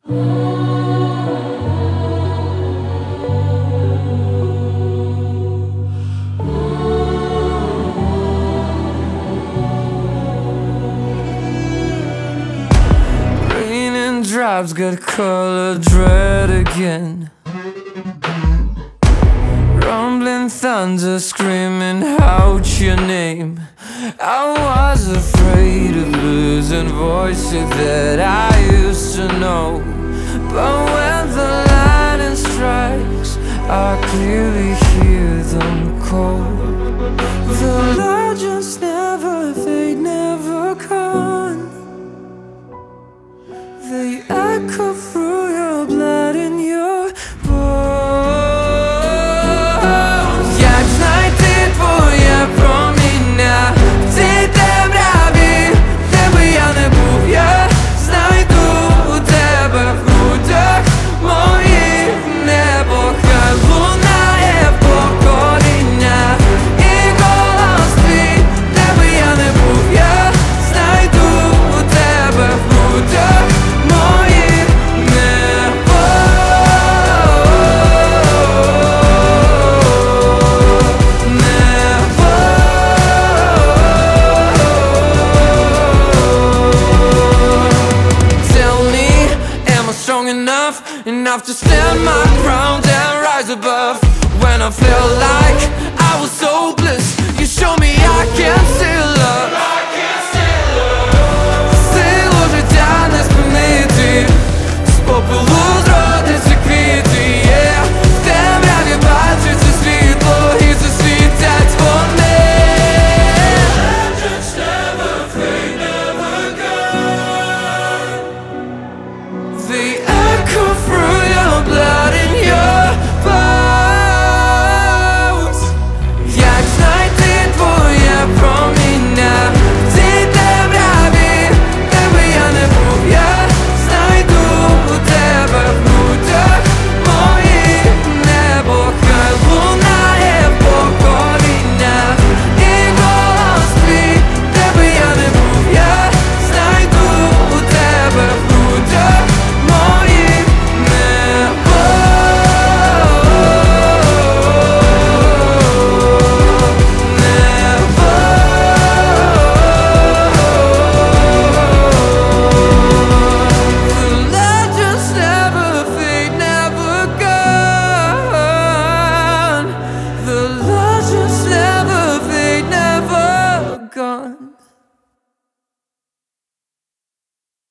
Raining drops got colored red again. Rumbling thunder screaming out your name. I was afraid of losing voices that I used to know, but when the lightning strikes, I clearly hear them call. The legends never fade, never gone. They echo through your blood and your bones. Jak znajdę twoje promienia w tej temrawie, gdyby ja nie był, ja znajdę Ciebie w grudach moich niebo. Hej, lunaje pokolenia i głos twój, gdyby ja nie był, ja znajdę Ciebie w grudach moich niebo. Enough to stand my ground and rise above when I felt like I was so